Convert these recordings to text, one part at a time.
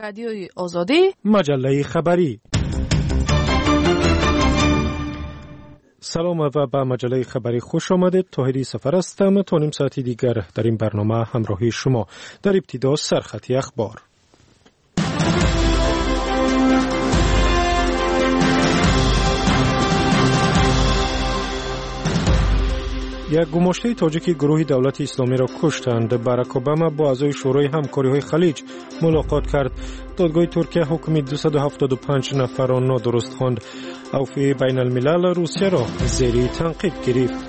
رادیوی آزادی، مجله خبری. سلام و به مجله خبری خوش آمدید. طاهری سفر هستم. تا نیم ساعتی دیگر در این برنامه همراهی شما. در ابتدا سرخطی اخبار. یک گماشته تاجیکی گروه دولت اسلامی را کشتند. باراک اوباما با اعضای شورای همکاری‌های خلیج ملاقات کرد. دادگاه ترکیه حکم 275 نفر را نادرست خواند. عفو بین الملل روسیه را زیر تنقید گرفت.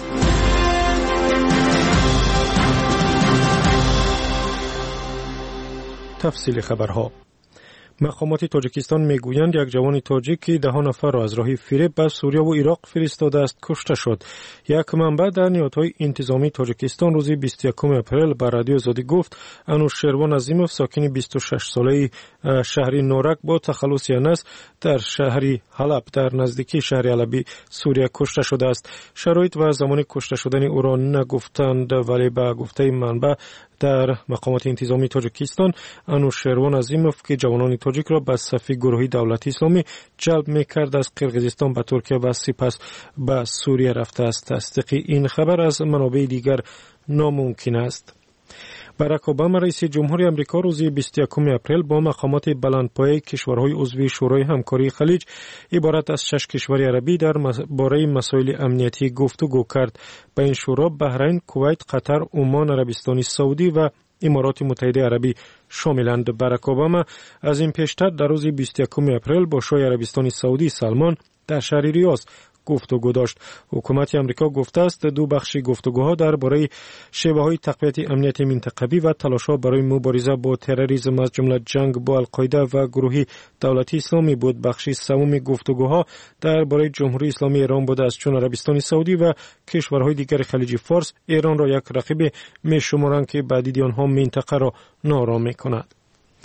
تفصیل خبرها. مقامات تاجیکستان میگویند یک جوان تاجیکی 10 نفر را از راه فریب به سوریه و عراق فرستاده است کشته شد. یک منبع در نهادهای انتظامی تاجیکستان روز 21 اپریل به رادیو آزادی گفت انوشیروان عظیموف ساکن 26 ساله شهر نورک با تخلص نس در شهر حلب در نزدیکی شهر حلبی سوریه کشته شده است. شرایط و زمان کشته شدن او را نگفتند، ولی به گفته منبع در مقامات انتظامی تاجیکستان انوشیروان عظیموف که جوانان تاجیک را به صف گروهی دولت اسلامی جلب می‌کرد از قرقیزستان به ترکیه و سپس به سوریه رفته است. تصدیق این خبر از منابع دیگر ناممکن است. باراک اوباما رئیس جمهوری آمریکا روز 21 اپریل با مقامات بلندپایه کشورهای عضو شورای همکاری خلیج عبارت از 6 کشور عربی درباره مسائل امنیتی گفتگو کرد. به این شورا بحرین، کویت، قطر، عمان، عربستان سعودی و امارات متحده عربی شاملند. باراک اوباما از این پیشتر در روز 21 اپریل با شاه عربستان سعودی سلمان در شهر ریاض گفتگو داشت. حکومت آمریکا گفته است دو بخش گفتگوها درباره شیوه‌های تقویت امنیت منطقه‌ای و تلاش‌ها برای مبارزه با تروریسم از جمله جنگ با القاعده و گروه دولت اسلامی بود. بخش سوم گفتگوها درباره جمهوری اسلامی ایران بود است، چون عربستان سعودی و کشورهای دیگر خلیج فارس ایران را یک رقیب می‌شمارند که به دید آنها منطقه را ناآرام می‌کند.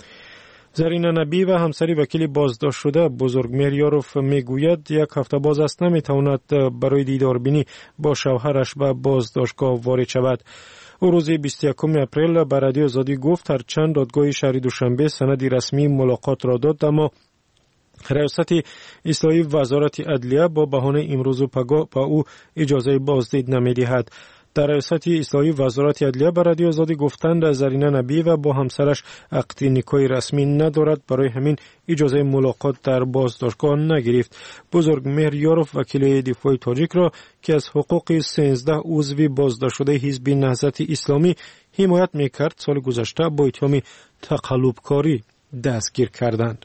زرین نبی و همسری وکیل بازداشت شده بزرگ میریاروف میگوید یک هفته باز است نمیتواند برای دیداربینی با شوهرش به بازداشتگاه وارد شود. او روز 21 اپریل به رادیو آزادی گفت هرچند دادگاه شهر دوشنبه سند رسمی ملاقات را داد، اما ریاست اصلاحی وزارت عدلیه با بهانه امروز و پگاه به او اجازه بازدید نمیدهد. در ریاست اصلاحی وزارت عدلیه به رادیو آزادی گفتند زرینه نبی و با همسرش عقد نکاح رسمی ندارد، برای همین اجازه ملاقات در بازداشتگاه نگرفت. بزرگ میریاروف وکیل دفاع تاجیک را که از حقوق 13 عضو بازداشت شده حزب نهضت اسلامی حمایت میکرد سال گذشته با اتهام تقلبکاری دستگیر کردند.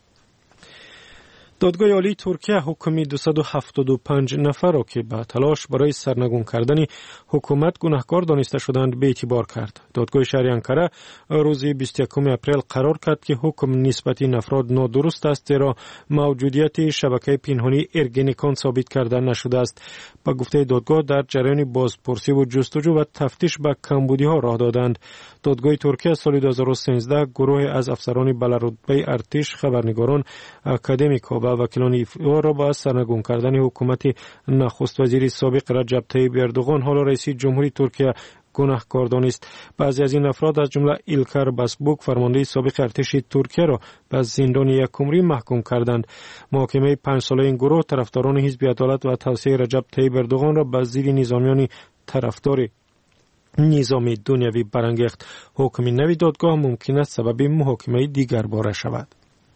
دادگاه عالی ترکیه حکم 275 نفر را که به تلاش برای سرنگون کردن حکومت گناهکار دانسته شدند به اعتبار کرد. دادگاه شهر انکره روز 21 اپریل قرار کرد که حکم نسبت این افراد نادرست است، زیرا موجودیت شبکه پنهانی ارگنیکان ثابت کرده نشده است. با گفته دادگاه در جریان بازپرسی و جستجو و تفتیش به کمبودی ها راه دادند. دادگاه ترکیه سال 2013 گروه از افسران بلندرتبه ارتش، خبرنگاران، اکادمیکا و وکیلان افعی را با سرنگون کردن حکومت نخست وزیر سابق رجب طیب اردوغان حالا رئیس جمهوری ترکیه گناهکار دانست. بعضی از این افراد از جمله ایلکار باسبوک فرمانده سابق ارتش ترکیه را به زندان 1 عمری محکوم کردند. محاکمه 5 ساله این گروه طرفداران حزب عدالت و توسعه رجب طیب اردوغان را به زیر نظامیان طرفدار نظام دنیوی برانگیخت. حکم نوی دادگاه ممکن است سبب محاکمه دیگر باره شود.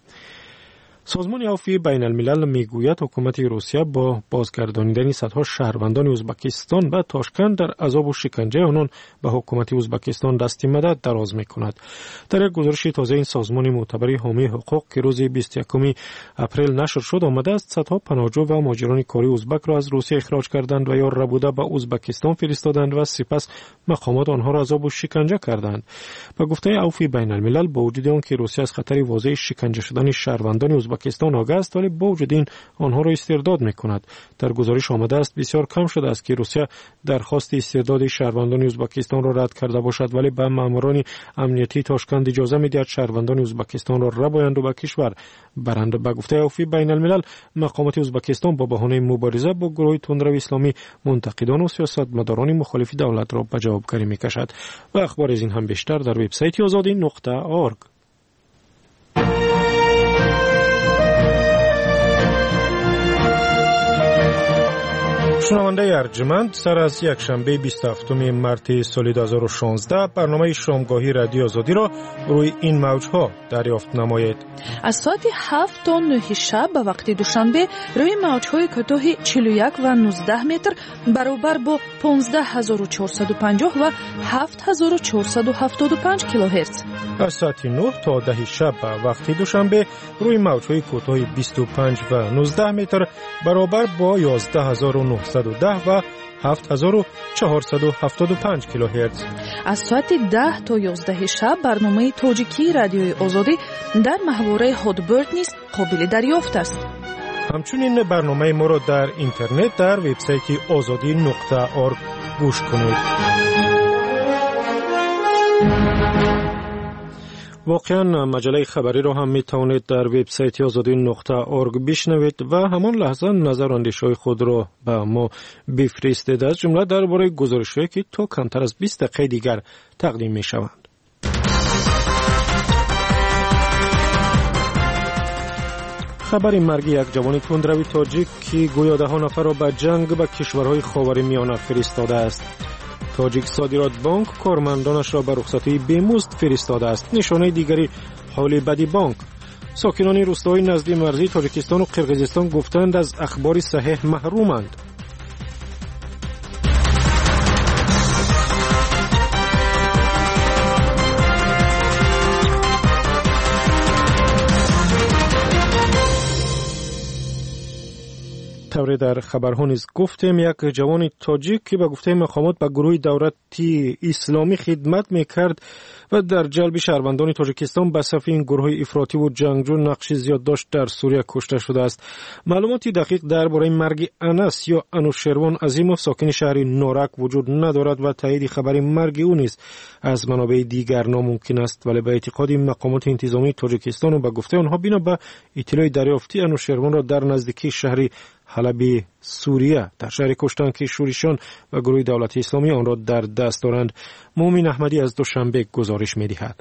سازمان عفو بین الملل میگوید حکومت روسیه با بازگردانیدن صدها شهروندان ازبکستان به تاشکند در عذاب و شکنجه آنان به حکومت ازبکستان دست مدد دراز میکند. در یک گزارش تازه این سازمان معتبر حامی حقوق که روز 21 اپریل نشر شد آمده است صدها پناهجو و مهاجران کاری ازبک را از روسیه اخراج کردند و یا ربوده به ازبکستان فرستادند و سپس مقامات آنها را عذاب و شکنجه کردند. به گفته عفو بین الملل با وجود آنکه روسیه از خطر واضح شکنجه شدن شهروندان ازبکستان آگاه است، ولی با وجود این آنها را استرداد میکند. در گزارش آمده است بسیار کم شده است که روسیه درخواست استرداد شهروندان ازبکستان را رد کرده باشد، ولی به ماموران امنیتی تاشکند اجازه میدهد شهروندان ازبکستان را ربایند و به کشور برند. به گفته عفو بین الملل مقامات ازبکستان با بهانه مبارزه با گروه تندرو اسلامی منتقدان و سیاستمداران مخالف دولت را به جوابگری میکشد. و اخبار از این هم بیشتر در وبسایت azadi.org. شنونده ارجمند، سر از یک شنبه 27 مارس سال 2016 برنامه شامگاهی رادیو آزادی را روی این موجها دریافت نمایید. از ساعت 7 تا 9 شب به وقت دوشنبه روی موجهای کوتاه 41 و 19 متر برابر با 15450 و 7475 کیلوهرتز. از ساعت 9 تا 10 شب به وقت دوشنبه روی موجهای کوتاه 25 و 19 متر برابر با 11910 و 7475 کیلوهرتز. از ساعت 10 تا 11 شب برنامه تاجیکی رادیوی آزادی در محوره هادبرد نیز قابل دریافت است. همچنین برنامه ما را در اینترنت در وبسایت azadi.org گوش کنید. واقعا مجله خبری را هم می توانید در وبسایت azadi.org بشنوید و همان لحظه نظر و اندیشه‌های خود را به ما بفرستید، از جمله درباره گزارش‌هایی که تا کمتر از 20 دقیقه دیگر تقدیم می شوند. خبر مرگ یک جوان تندروی تاجیک که گویا 10 نفر را به جنگ به کشورهای خاورمیانه فرستاده است. تاجیک صادرات بانک کارمندانش را به رخصتی بیمزد فرستاده است. نشانه دیگری حال بدی بانک. ساکنان روستاهای نزدیک مرزی تاجیکستان و قرقیزستان گفتند از اخبار صحیح محرومند. طوری در خبرها نیز گفتیم یک جوان تاجیک که به گفته مقامات به گروه دولتی اسلامی خدمت میکرد و در جلب شهروندان تاجیکستان به صف این گروه افراطی و جنگجو نقش زیاد داشت در سوریه کشته شده است. معلوماتی دقیق درباره مرگ انس یا انوشیروان عظیموف ساکن شهر نورک وجود ندارد و تایید خبر مرگ او نیز از منابع دیگر ناممکن است، ولی به اعتقاد مقامات انتظامی تاجیکستان و به گفته آنها بنا به اطلاع دریافتی انوشیروان را در نزدیکی شهر حلب سوریه در شهر کشتن که شورشیان و گروه دولتی اسلامی آن را در دست دارند. مومن احمدی از دوشنبه گزارش می‌دهد.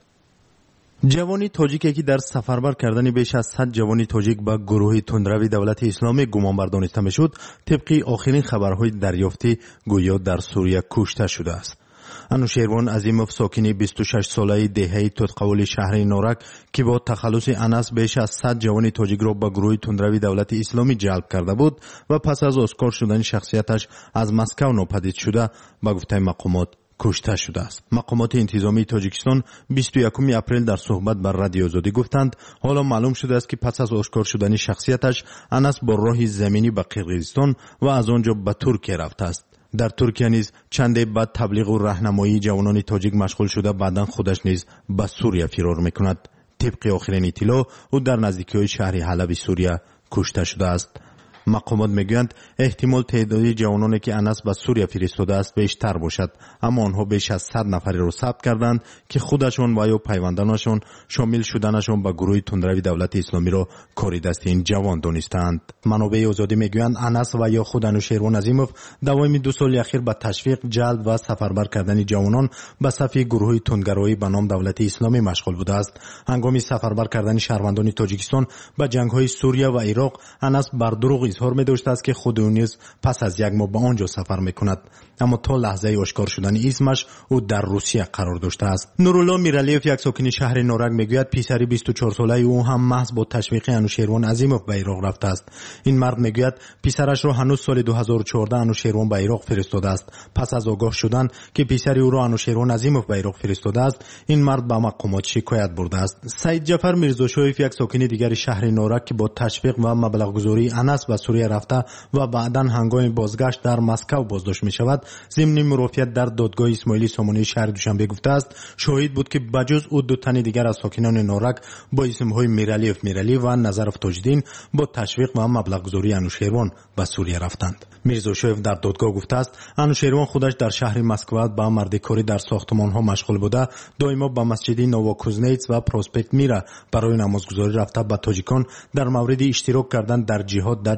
جوانی تاجیکی که در سفربر کردن بیش از 100 جوانی تاجیک به گروه تندروی دولت اسلامی گمانبر دانسته می‌شد، طبق آخرین خبرهای دریافتی گویا در سوریه کشته شده است. انوشیروان عظیموف ساکن 26 ساله دهه تودقول شهر نورک که با تخلص انس بیش از 100 جوان تاجیک را به گروه تندروی دولت اسلامی جلب کرده بود و پس از آشکار شدن شخصیتش از مسکو ناپدید شده به گفته مقامات کشته شده است. مقامات انتظامی تاجیکستان 21 اپریل در صحبت بر رادیو آزادی گفتند حالا معلوم شده است که پس از آشکار شدن شخصیتش انس با راه زمینی به قرقیزستان و از آنجا به ترکیه رفته است. در ترکیه نیز چندی بعد تبلیغ و راهنمایی جوانان تاجیک مشغول شده بعداً خودش نیز به سوریه فرار میکند. طبق آخرین اطلاع او در نزدیکی شهر حلب سوریه کشته شده است. مقامات میگویند احتمال تعداد جوانانی که انس به سوریه فرستاده است بیشتر باشد، اما آنها بیش از 100 نفری را ثبت کردند که خودشان و یا پیوندانشان شامل شدنشان به گروه تندروی دولت اسلامی را کار دست این جوان دانستند. منابع آزادی میگویند انس و یا خود انوشیروان عظیموف دوام 2 سال اخیر به تشویق، جلب و سفربر کردن جوانان به صف گروه تندگرایی به نام دولت اسلامی مشغول بوده است. هنگام سفربر کردن شهروندان تاجیکستان به جنگ‌های سوریه و عراق، انس بر دروغ اظهار می‌داشته است که خود او نیز پس از یک ماه به آنجا سفر می‌کند، اما تا لحظه آشکار شدن اسمش او در روسیه قرار داشته است. نورالله میرالیف یک ساکن شهر نورک میگوید پسری 24 ساله او هم محض با تشویق انوشیروان عظیموف به عراق رفته است. این مرد میگوید پسرش را هنوز سال 2014 انوشیروان به عراق فرستاده است. پس از آگاه شدن که پسری او را انوشیروان عظیموف به عراق فرستاده است، این مرد به مقامات شکایت برده است. سید جعفر میرزاشویف یک ساکن دیگر شهر نورک که با تشویق و مبلغ گذاری انس به سوریه رفته و بعداً هنگام بازگشت در مسکو بازداشت می شود، ضمن مرافعت در دادگاه اسماعیلی سامانی شهر دوشنبه گفته است شاهد بود که بجز او 2 تن دیگر از ساکنان نورک با اسمهای میرالی و نظرف تاجدین با تشویق و مبلغ گذاری انوشیروان به سوریه رفتند. میرزاشویف در دادگاه گفته است انوشیروان خودش در شهر مسکو با مردکاری در ساختمان‌ها مشغول بوده، دائما به مسجد نوواکوزنیتس و پروسپکت میره برای نمازگزاری رفته به تاجیکان در مورد اشتراک کردن در جهاد در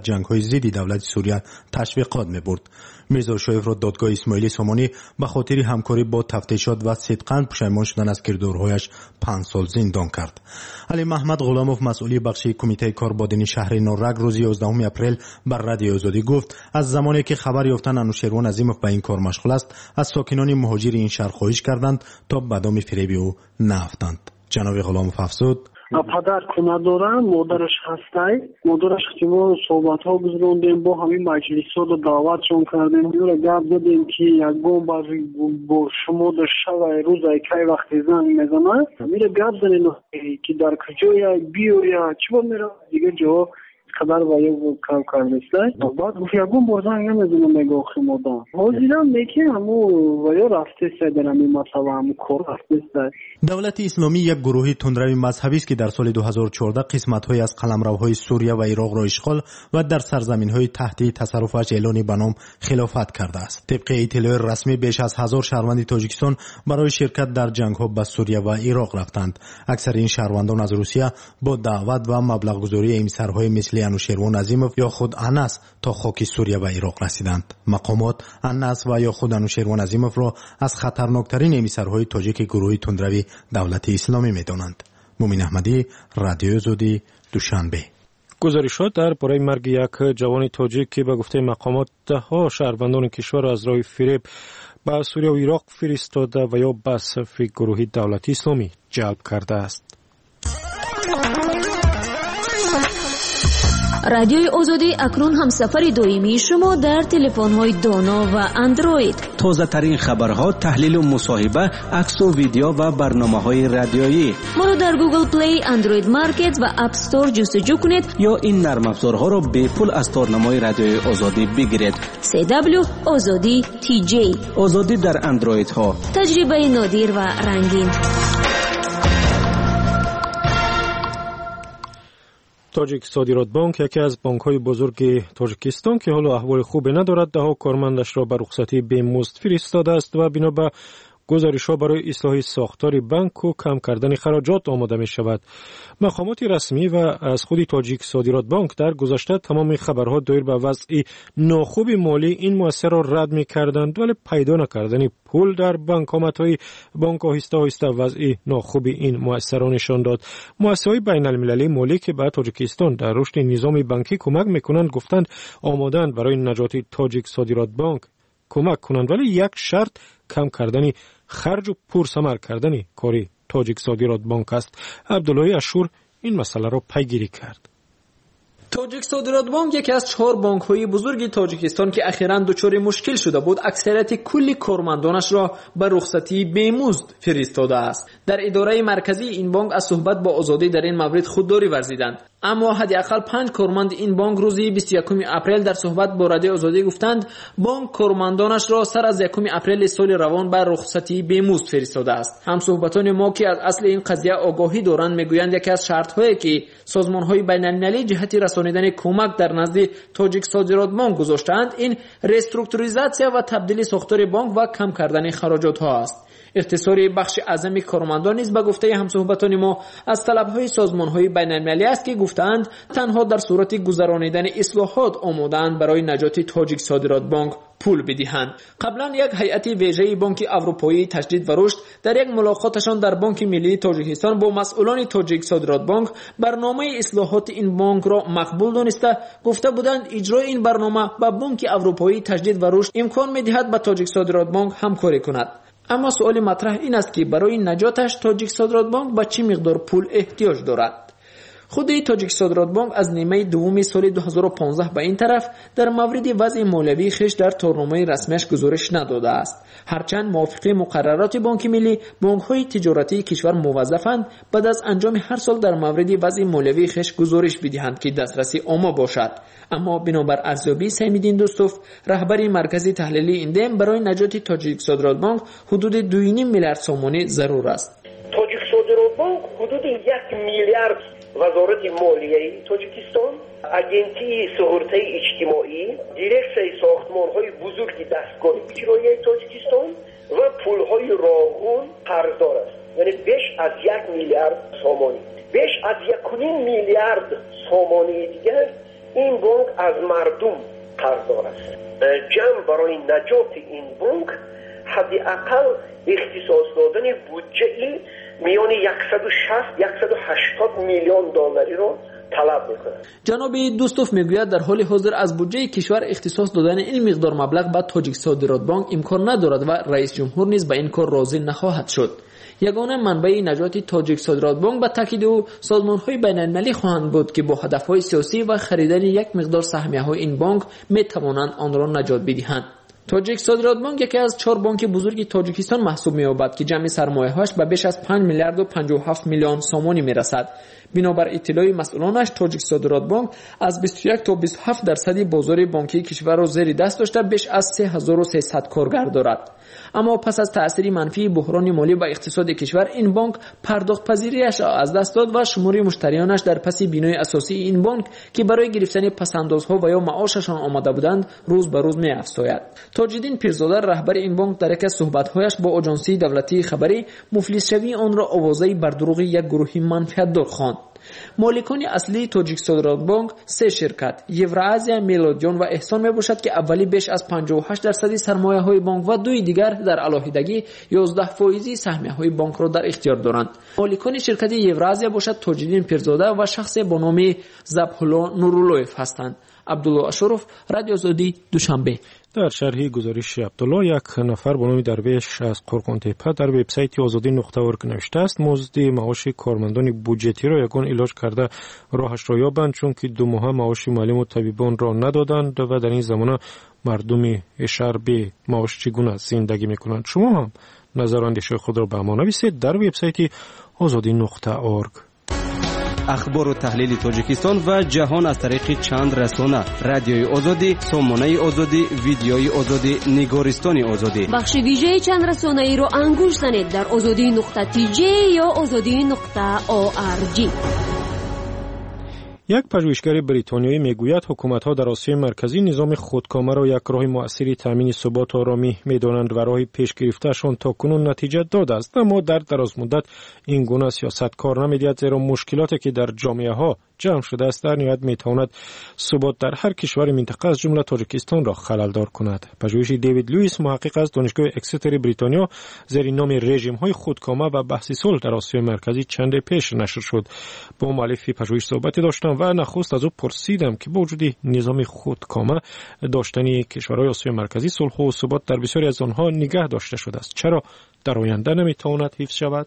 جنگ‌های ضد دولت سوریه تشویقات می‌برد. میرزا شایف را دادگاه اسماعیلی سامانی به خاطر همکاری با تفتیشات و صدقاً پشیمان شدن از کردارهایش 5 سال زندان کرد. علی محمد غلاموف مسئول بخش کمیته کاربادین شهر نورگ روز 11 اپریل بر رادیو آزادی گفت از زمانی که خبر یافتن انوشیروان عظیموف به این کار مشغول است از ساکنان مهاجر این شهر خواهش کردند تا به دام فریب او نیفتند. جناب غلاموف افزود پدر خونه دارم، مادرش هسته، مادرش احتمال صحبت ها گذروندیم، با همین مجلس ها رو دعوت چون کردیم، میره گپ زدیم که یک گام با شما در شب روز که وقتی زنگ میزنه میره گپ زنیم که در کجای بیو یا چی با میره دیگه جواب خبر با یک کار کرده بعد یکم برزنگ نمیدونم میگه آخی مادام حاضرم میگه همو و یا رفته سه در همین مسئله همو کار رفته سه. دولت اسلامی یک گروهی تندروی مذهبی است که در سال 2014 قسمت‌های از قلمروهای سوریه و عراق را اشغال و در سرزمین‌های تحت تصرفش اعلانی به نام خلافت کرده است. طبق اطلاع رسمی بیش از 1000 شهروند تاجیکستان برای شرکت در جنگ‌ها به سوریه و عراق رفتند. اکثر این شهروندان از روسیه با دعوت و مبلغ‌گذاری امسرهای مثل انوشیروان عظیموف یا خود انس تا خاک سوریه و عراق رسیدند. مقامات انس و یا خود انوشیروان عظیموف را از خطرناکترین امیسرهای تاجیک گروهی تندروی دولت اسلامی می‌دانند. مومن احمدی، رادیو آزادی، دوشنبه. گزارشات درباره مرگ یک جوان تاجیک که به گفته مقامات ده‌ها شهروندان کشور از راه فریب به سوریه و عراق فرستاده و یا به صف گروهی دولت اسلامی جلب کرده است. رادیوی آزادی اکنون هم سفر دائمی شما در تلفن‌های دانا و اندروید. تازه ترین خبرها، تحلیل و مصاحبه، عکس و ویدیو و برنامه‌های رادیویی. ما را در گوگل پلی، اندروید مارکت و اپ استور جستجو کنید یا این نرم افزارها را به پول از تارنمای رادیوی آزادی بگیرید. CW آزادی TJ آزادی در اندروید ها. تجربه نادر و رنگین. تاجیک صادرات بانک یکی از بانک‌های بزرگ تاجیکستان که حالا احوال خوبی ندارد ده‌ها کارمندش را به رخصتی بی‌مزد فرستاده است و بنا به گزارش‌ها برای اصلاح ساختار بانک و کم کردن خراجات آماده می‌شود. مقامات رسمی و از خود تاجیک صادرات بانک در گذشته تمام خبرها دایر به وضع ناخوب مالی این مؤسسه را رد می‌کردند، ولی پیدا نکردن پول در بانک‌های بانک آهسته وضع ناخوب این مؤسسه را نشان داد. مؤسسه‌های بین‌المللی مالی که به تاجیکستان در رشد نظام بانکی کمک می‌کنند گفتند آماده‌اند برای نجات تاجیک صادرات بانک کمک کنند، ولی یک شرط کم کردن خرج و پرثمر کردن کاری تاجیک صادرات بانک است. عبدالله اشور این مسئله را پیگیری کرد. تاجیک صادرات بانک یکی از 4 بانک‌های بزرگ تاجیکستان که اخیراً دچار مشکل شده بود، اکثریت کل کارمندانش را به رخصتی بی‌مزد فرستاده است. در اداره مرکزی این بانک از صحبت با آزادی در این مورد خودداری ورزیدند، اما حداقل 5 کارمند این بانک روز 21 اپریل در صحبت با رادیو آزادی گفتند بانک کارمندانش را سر از 1 اپریل سال روان بر رخصتی بی‌مزد فرستاده است. هم صحبتان ما که از اصل این قضیه آگاهی دارند میگویند یکی از شرط‌هایی که سازمان‌های بین‌المللی جهت رسانیدن کمک در نزد تاجیک صادرات بانک گذاشتند این رسترکتوریزاسیا و تبدیل ساختار بانک و کم کردن خراجات‌ها است. اختصار بخش اعظم کارمندان نیز به گفته همصحبتان ما از طلب‌های سازمان‌های بین‌المللی است که گفتند تنها در صورت گذرانیدن اصلاحات آماده‌اند برای نجات تاجیک صادرات بانک پول بدهند. قبلا یک هیئت ویژه بانک اروپایی تجدید و رشد در یک ملاقاتشان در بانک ملی تاجیکستان با مسئولان تاجیک صادرات بانک برنامه اصلاحات این بانک را مقبول دانسته گفته بودند اجرای این برنامه با بانک اروپایی تجدید و رشد امکان می‌دهد با تاجیک صادرات بانک همکاری کند. اما سوال مطرح این است که برای نجاتش تاجیک صادرات بانک به چه مقدار پول احتیاج دارد. خود تاجیک صادرات بانک از نیمه دوم سال 2015 به این طرف در مورد وضع مالیوی خویش در تورنمه رسمیش گزارش نداده است. هرچند موافق مقررات بانک ملی، بانک‌های تجارتی کشور موظفند بعد از انجام هر سال در مورد وضع مالیوی خویش گزارش بدهند که دسترسی عام باشد. اما بنابر ارزیابی سیم‌الدین دوستوف، رهبر مرکز تحلیلی این دم، برای نجات تاجیک صادرات بانک حدود 2.5 میلیارد سومانی ضرور است. تاجیک صادرات بانک حدود 1 میلیارد وزارت مالیه تاجیکستان، اجنسی سهولت اجتماعی، دیرکسه ساختمان‌های بزرگ دستگاه اجرایی تاجیکستان و پول‌های راهون قرضدار است. یعنی بیش از 1 میلیارد سومانی. بیش از 1.5 میلیارد سومانی دیگر این بانک از مردم قرضدار است. جمع برای نجات این بانک حداقل اختصاص دادن بودجه میان 160-180 میلیون دلاری رو طلب میکنه. جناب دوستوف میگوید در حال حاضر از بودجه کشور اختصاص دادن این مقدار مبلغ به تاجیک صادرات بانک امکان ندارد و رئیس جمهور نیز به این کار راضی نخواهد شد. یگانه منبع نجات تاجیک صادرات بانک به تاکید او سازمان‌های بین‌المللی خواهند بود که با هدف‌های سیاسی و خریدن یک مقدار سهمیه‌های این بانک می‌توانند آن را نجات بدهند. تاجیک صادرات بانک یکی از 4 بانک بزرگ تاجیکستان محسوب می‌یابد که جمع سرمایه‌اش به بیش از 5 میلیارد و 57 میلیون سومانی می‌رسد. بنابر اطلاع مسئولانش تاجیک صادرات بانک از 21 تا 27% بازار بانکی کشور را زیر دست داشته بیش از 3300 کارگر دارد. اما پس از تأثیر منفی بحران مالی و اقتصاد کشور این بانک پرداخت پذیریش از دست داد و شمار مشتریانش در پس بینای اساسی این بانک که برای گرفتن پسندازها و یا معاششان آمده بودند روز به روز می‌افزاید. تاج‌الدین پیرزاده رهبر این بانک در یک از صحبت‌هایش با آژانسی دولتی خبری مفلس شوی آن را آوازه بر دروغ یک گروه منفعت‌دار خواند. مالکان اصلی تاجیک صادرات بانک 3 شرکت یوراسیا، میلادیون و احسان میباشد که اولی بیش از 58% سرمایه های بانک و دوی دیگر در علاهیدگی 11% سهمیه های بانک را در اختیار دارند. مالکان شرکت یوراسیا باشد تاج‌الدین پیرزاده و شخص با نام ذبح‌الله نوراللهیف هستند. عبدالله اشرف، رادیو آزادی، دوشنبه. در شرح گزارش عبدالله، یک نفر به نام درویش از قرقانتپه در وبسایت آزادی.org نوشته است مزد معاش کارمندان بودجتی را یگان علاج کرده راهش را یابند، چون که 2 ماه معاش معلم و طبیبان را ندادند و در این زمانه مردم شهر به معاش چگونه زندگی میکنند. شما هم نظر و اندیشه خود را به ما نویسید در وبسایت آزادی.org. اخبار و تحلیل تاجیکستان و جهان از طریق چند رسانه: رادیوی آزادی، سامانه آزادی، ویدیوی آزادی، نگارستان آزادی. بخش ویژه چند رسانه ای را انگوش زنید در azadi.tj یا azadi.org. یک پژوهشگر بریتانیایی میگوید حکومت‌ها در آسیای مرکزی نظام خودکامه را یک راه مؤثری تامین ثبات و آرامی می‌دانند و راه پیش گرفته‌شان تاکنون نتیجه داده است، اما در دراز مدت این گونه سیاست کار نمی‌دهد، زیرا مشکلاتی که در جامعه‌ها جمع شده است در نهایت می‌تواند ثبات در هر کشور منطقه از جمله تاجیکستان را خلل‌دار کند. پژوهش دیوید لوئیس محقق از دانشگاه اکستر بریتانیا زیر نام رژیم‌های خودکامه و بحث صلح در آسیای مرکزی چند پیش نشر شد. با مؤلف پژوهش صحبت داشتم و نخست از او پرسیدم که با وجود نظام خودکامه داشتنی کشورهای آسیای مرکزی صلح و ثبات در بسیاری از آنها نگه داشته شده است، چرا در آینده نمیتواند حفظ شود؟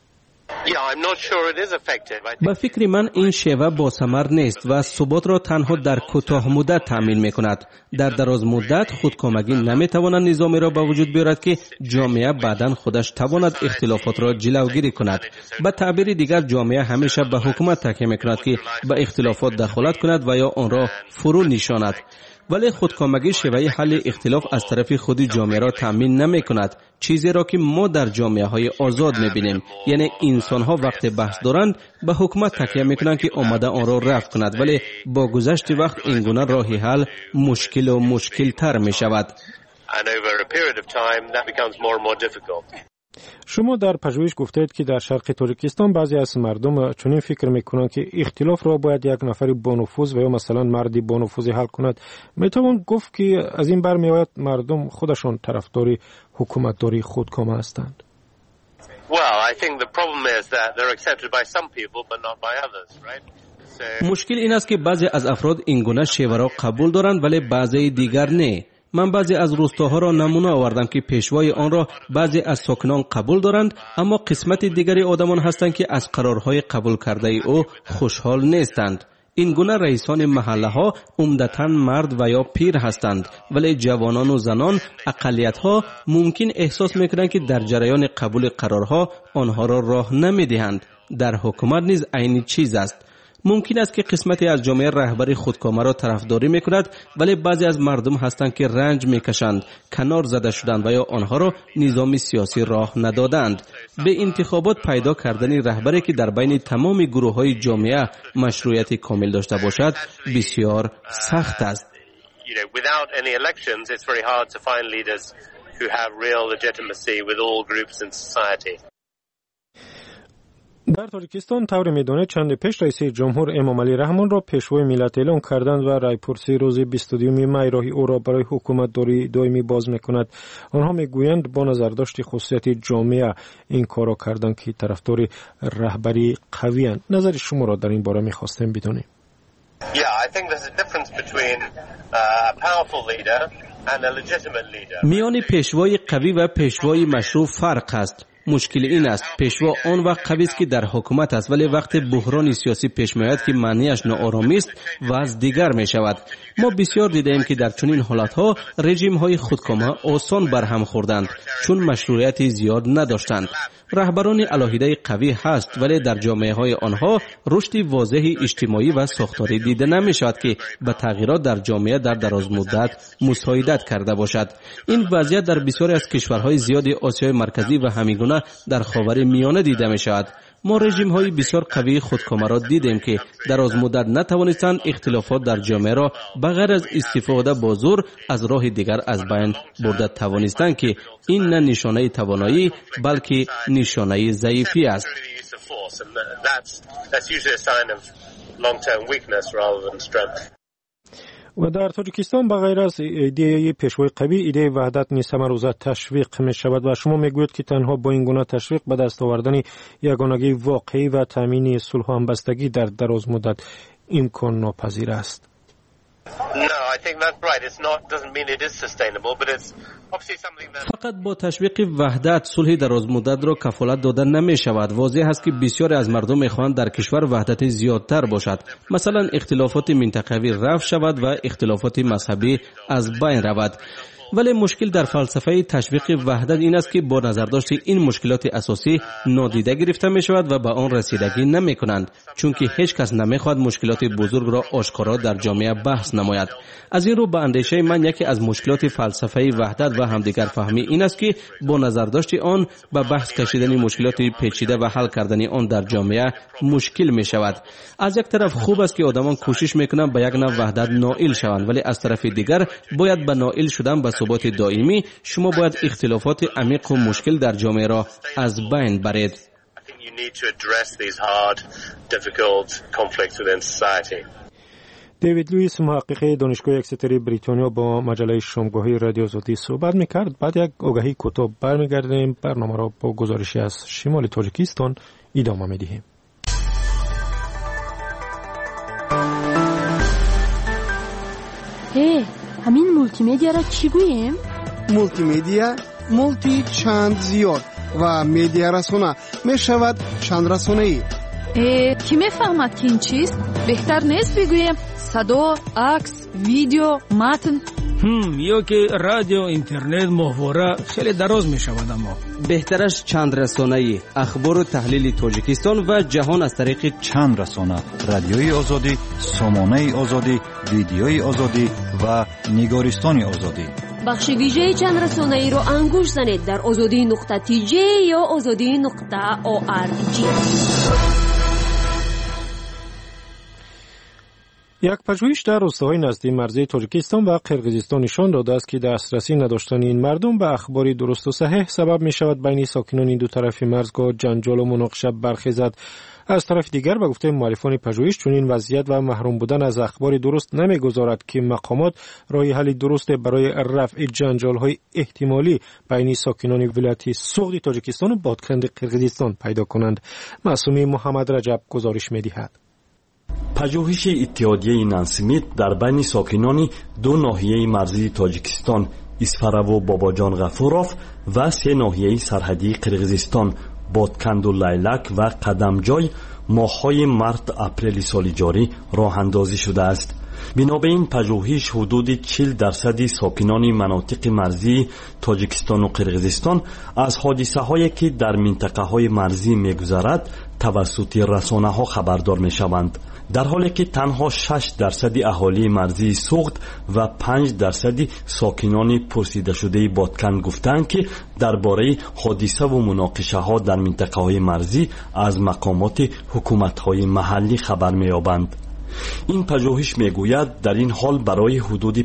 به فکر من این شیوه با ثمر نیست و ثبات را تنها در کوتاه مدت تامین میکند. در دراز مدت خودکامگی نمیتواند نظامی را به وجود بیارد که جامعه بعداً خودش تواند اختلافات را جلوگیری کند. به تعبیر دیگر جامعه همیشه به حکومت تکیه میکند که به اختلافات دخالت کند و یا آن را فرو نشاند. ولی خودکامگی شیوه حل اختلاف از طرف خود جامعه را تامین نمی کند، چیزی را که ما در جامعه های آزاد می بینیم. یعنی انسان ها وقت بحث دارند به حکومت تکیه می کنند که آمده آن را رفع کند، ولی با گذشت وقت این گونه راه حل مشکل و مشکل تر می شود. شما در پژوهش گفتید که در شرق تاجیکستان بعضی از مردم چنین فکر میکنند که اختلاف را باید یک نفر با نفوذ و یا مثلا مردی با نفوذ حل کند. میتوان گفت که از این برمیآید مردم خودشان طرفدار حکومتداری خودکامه هستند. مشکل این است که بعضی از افراد این گونه شیوه را قبول دارند ولی بعضی دیگر نه. من بعضی از روستاها را نمونه آوردم که پیشوای آن را بعضی از ساکنان قبول دارند، اما قسمت دیگری آدمان هستند که از قرارهای قبول کرده او خوشحال نیستند. این گونه رئیسان محله ها عمدتاً مرد و یا پیر هستند، ولی جوانان و زنان اقلیت ها ممکن احساس میکنند که در جریان قبول قرارها آنها را راه نمیدهند. در حکومت نیز عین چیز است. ممکن است که قسمتی از جامعه رهبری خودکامه را طرفداری میکند، ولی بعضی از مردم هستند که رنج میکشند، کنار زده شدند و یا آنها را نظام سیاسی راه ندادند. به انتخابات پیدا کردن رهبری که در بین تمام گروه‌های جامعه مشروعیت کامل داشته باشد بسیار سخت است. در تاجیکستان طور میدانید چند پیش رئیس جمهور امامعلی رحمان را پیشوای ملت اعلام کردند و رایپرسی روز 22 می راهی او را برای حکومت دائمی باز میکند. آنها میگویند با نظر داشت خصوصیت جامعه این کارا کردند که طرفدار رهبری قوی اند. نظر شما را در این باره میخواستیم بدانیم. میان پیشوای قوی و پیشوای مشروع فرق است. مشکل این است پیشوا آن وقت قوی است که در حکومت است، ولی وقت بحران سیاسی پیش میآید که معنیش ناآرامی است و از دیگر می شود. ما بسیار دیدیم که در چنین حالتها رژیم های خودکامه آسان برهم خوردند چون مشروعیت زیاد نداشتند. رهبران علاهیده قوی هست ولی در جامعه های آنها رشد واضح اجتماعی و ساختاری دیده نمی شود که به تغییرات در جامعه در دراز مدت مساعدت کرده باشد. این وضعیت در بسیاری از کشورهای زیاد آسیای مرکزی و همیگونه در خاور میانه دیده می شود. ما رژیم های بسیار قوی خودکامه را دیدیم که در از مدت نتوانستند اختلافات در جامعه را بغیر از استفاده با زور از راه دیگر از بین برده توانستند که این نه نشانه توانایی بلکه نشانه ضعیفی است. و در تاجیکستان بغیر از ایده پیشوای قوی، ایده وحدت نیز هم روزه تشویق می شود و شما میگوید که تنها با این گونه تشویق به دست آوردن یگانگی واقعی و تامین صلح و همبستگی در دراز مدت امکان ناپذیر است. فقط با تشویق وحدت صلح دراز مدت را کفالت دادن نمی شود. واضح است که بسیاری از مردم میخواهند در کشور وحدت زیادتر باشد، مثلا اختلافات منطقوی رفع شود و اختلافات مذهبی از بین رود. ولی مشکل در فلسفه تشویق وحدت این است که با نظر داشت این مشکلات اساسی نادیده گرفته می شود و به آن رسیدگی نمی کنند، چون که هیچ کس نمی خواهد مشکلات بزرگ را آشکارا در جامعه بحث نماید. از این رو به اندیشه من یکی از مشکلات فلسفه وحدت و همدیگر فهمی این است که با نظر داشت آن به بحث کشیدن مشکلات پیچیده و حل کردن آن در جامعه مشکل می شود. از یک طرف خوب است که آدمان کوشش میکنند به یک نوع وحدت نائل شوند، ولی از طرف دیگر باید به نائل شدن به ثبات دائمی شما باید اختلافات عمیق و مشکل در جامعه را از بین برید. دیوید لوئیس محقق دانشگاه اکستری بریتانیا با مجله شامگاهی رادیو آزادی صحبت می‌کرد. بعد یک آگهی کوتاه برمیگردیم. برنامه را با گزارشی از شمال تاجیکستان ادامه می‌دهیم. همین مولتی مدیا را چی گوییم؟ مولتی مدیا، مولتی چند زیاد و مدیا رسانه می شود چند رسانه‌ای. کی میفهمد که این چیست؟ بهتر نیست بگوییم صدا، عکس، ویدیو، متن؟ یا که رادیو، اینترنت، محتوا خیلی دراز می شود. اما بهترش چند رسانه‌ای، اخبار و تحلیل تاجیکستان و جهان از طریق چند رسانه: رادیوی آزادی، سامانه آزادی، ویدیوی آزادی و نگارستان آزادی. بخش ویژه چند رسانه‌ای رو انگوش زنید در azadi.tj یا azadi.org. یک پژوهش در روستاهای نزدیک مرزی تاجیکستان و قرقیزستان نشان داده است که دسترسی نداشتن این مردم به اخبار درست و صحیح سبب می شود بین ساکنان این دو طرف مرزگاه جنجال و مناقشه برخیزد. از طرف دیگر به گفته مؤلفان پژوهش چنین وضعیت و محروم بودن از اخبار درست نمیگذارد که مقامات راه حل درست برای رفع جنجال‌های احتمالی بین ساکنان ولایت سوغد تاجیکستان و بادکنده قرقیزستان پیدا کنند. معصومی محمد رجب گزارش می‌دهد. پژوهش اتحادیه نانسمیت در بین ساکنان دو ناحیه مرزی تاجیکستان اسفرو و باباجان غفوروف و سه ناحیه سرحدی قرقیزستان بادکند و لیلک و قدمجای ماه‌های مارت اپریل سال جاری راه اندازی شده است. بنابراین پژوهش حدود 40% ساکنان مناطق مرزی تاجیکستان و قرقیزستان از حادثه‌هایی که در منطقه‌های مرزی می‌گذرد توسط رسانه‌ها خبردار می‌شوند، در حالی که تنها 6% اهالی مرزی سوغد و 5% ساکنان پرسیده شده بادکند گفتند که درباره حادثه و مناقشه‌ها در منطقه‌های مرزی از مقامات حکومت‌های محلی خبر می‌یابند. این پژوهش میگوید در این حال برای حدود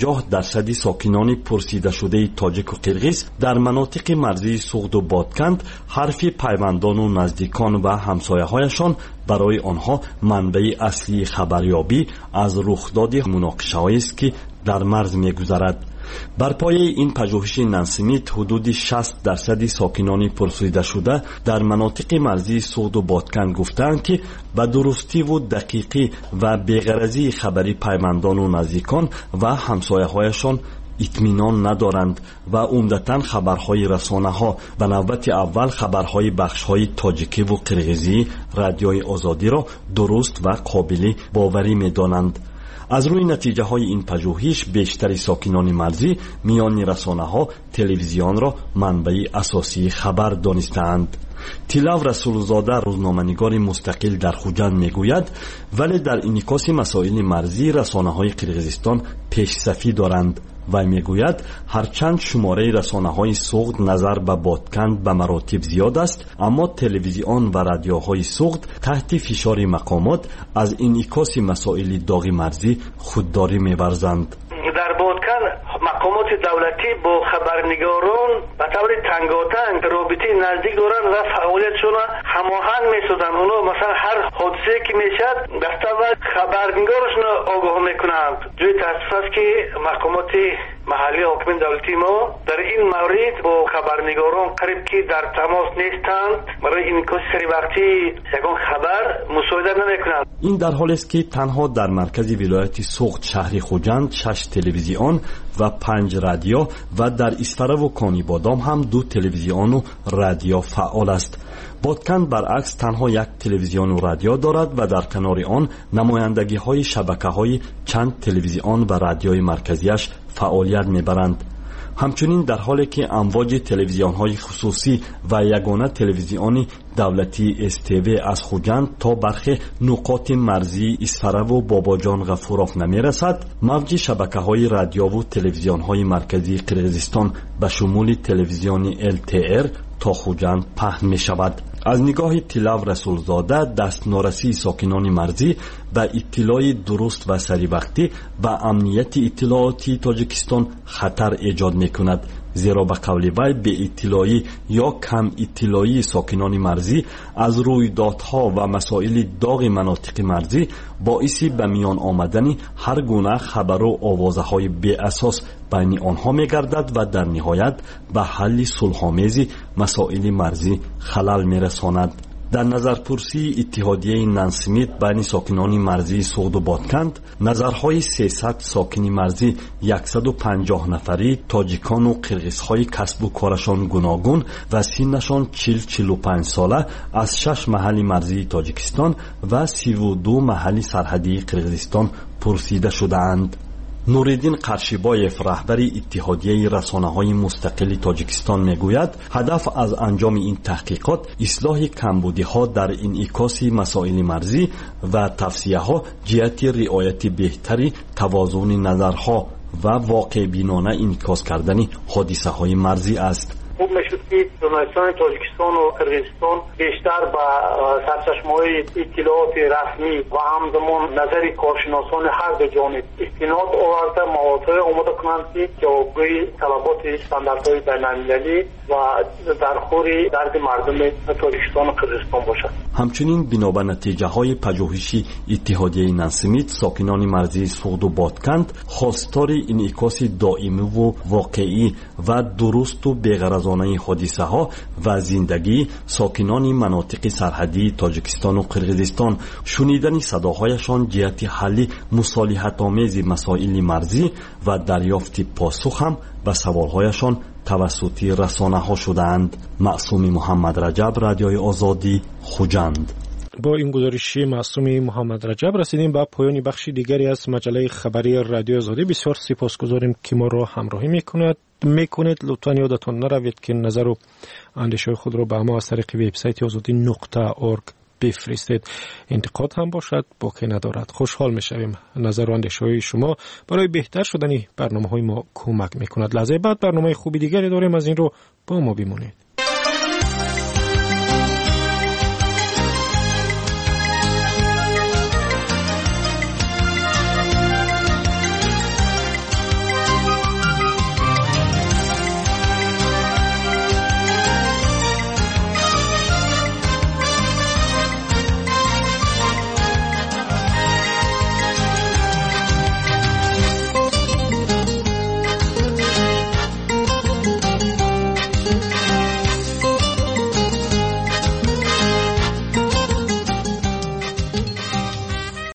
50% ساکنان پرسیده شده تاجیک و قرغیز در مناطق مرزی سوغد و بادکند حرف پیوندان و نزدیکان و همسایه‌هایشان برای آنها منبع اصلی خبریابی از رخداد مناقشه‌هایی است که در مرز می‌گذرد. بر پایه این پژوهش نانسمیت حدود 60% ساکنان پرسیده شده در مناطق مرزی سوغد و بادکند گفتند که به درستی و دقیقی و بی‌غرضی خبری پیوندان و نزدیکان و همسایه‌هایشان اطمینان ندارند و عمدتاً خبرهای رسانه‌ها به نوبت اول خبرهای بخش‌های تاجیکی و قرغیزی رادیوی آزادی را درست و قابل باوری می‌دانند. از روی نتیجه های این پژوهش بیشتر ساکنان مرزی میان رسانه ها تلویزیون را منبع اساسی خبر دانستند. تیلاو رسولزاده روزنامه‌نگار مستقل در خوجند میگوید ولی در انعکاس مسائل مرزی رسانه های قرغیزستان پیش‌صفی دارند و میگوید هرچند شماره رسانه‌های سوغد نظر به بادکند به مراتب زیاد است، اما تلویزیون و رادیوهای سوغد تحت فشار مقامات از انعکاس مسائل داغ مرزی خودداری می‌ورزند. در بادکند مقامات دولتی با خبرنگاران به طور تنگاتنگ رابطه نزدیک دارند و فعالیتشون هماهنگ می‌سازند. اونا مثلا هر حادثه که میشد دستاورد خبرنگارشون آگاه میکنند. جای تاسف است که مقامات محلی حاکم دولتی ما در این مورد با خبرنگاران قریب که در تماس نیستند، برای انعکاس سری وقتی یگان خبر مساعدت نمیکنند. این در حالی است که تنها در مرکز ولایت سوغد شهر خوجند 6 تلویزیون و 5 رادیو و در اسفره و کانی بادام هم 2 تلویزیون و رادیو فعال است. بادکند برعکس تنها 1 تلویزیون و رادیو دارد و در کنار آن نمایندگی های شبکه های چند تلویزیون و رادیوی مرکزیش فعالیت میبرند. همچنین در حالی که امواج تلویزیون های خصوصی و یگانه تلویزیون دولتی استیوی از خوجند تا برخی نقاط مرزی اسفره و باباجان غفوروف نمیرسد، موج شبکه های رادیو و تلویزیون های مرکزی قرغیزستان به شمول تلویزیون LTR تا خوجند پهن می شود. از نگاه تیلاو رسولزاده دست نارسی ساکنان مرزی و اطلاع درست و سریع و امنیت اطلاعاتی تاجیکستان خطر ایجاد می کند، زیرا به قول وی به اطلاعی یا کم اطلاعی ساکنان مرزی از رویدادها و مسائل داغ مناطق مرزی باعث به میان آمدن هر گونه خبر و آوازه های بی اساس بین آنها می گردد و در نهایت به حل صلح‌آمیز مسائل مرزی خلل می رساند. در نظرپرسی اتحادیه نانسمیت بین ساکنان مرزی سوغد و بادکند نظرهای 300 ساکن مرزی 150 نفری تاجیکان و قرغیزهای کسب و کارشان گوناگون و سنشان 40-45 ساله از 6 محل مرزی تاجیکستان و 32 محل سرحدی قرغیزستان پرسیده شده‌اند. نوریدین قرشیبایف رهبر اتحادیه رسانه‌های مستقل تاجیکستان میگوید هدف از انجام این تحقیقات اصلاح کمبودی‌ها در انعکاس مسائل مرزی و توصیه‌ها جهت رعایت بهتری توازن نظرها و واقع بینانه انعکاس کردن حادثه‌های مرزی است. خوب میشد که ژورنالیستان تاجیکستان و قرغیزستان بیشتر با سرچشمه‌های اطلاعات رسمی و همزمان نظر کارشناسان هر دو جانب استناد آورده مواضع آماده کنند که جوابگوی طلبات استانداردهای بین‌المللی و درخور درد مردم تاجیکستان و قرغیزستان باشد. همچنین بنابر نتیجه های پژوهش اتحادیه نانسمیت ساکنان مرزی سوغد و بادکند خواستار انعکاس دائمی و واقعی و درست و بی‌غرضانه حادثه ها و زندگی ساکنان مناطق سرحدی تاجیکستان و قرغیزستان، شنیدن صداهایشان جهت حل مصالحت آمیز مسائل مرزی و دریافت پاسخ هم به سوالهایشان توسط رسانه ها شدند. معصوم محمد رجب، رادیوی آزادی، خوجند. با این گزارش معصوم محمد رجب رسیدیم به پایان بخش دیگری از مجله خبری رادیو آزادی. بسیار سپاسگزاریم که ما را همراهی میکنید. لطفا یادتان نروید که نظر و اندیشه خود را به ما از طریق وبسایت azadi.org بفرستید. انتقاد هم باشد باکی ندارد. خوشحال میشویم. نظر و اندیشه شما برای بهتر شدن برنامه‌های ما کمک میکند. لحظه بعد برنامه خوبی دیگری داریم، از این رو با ما بمانید.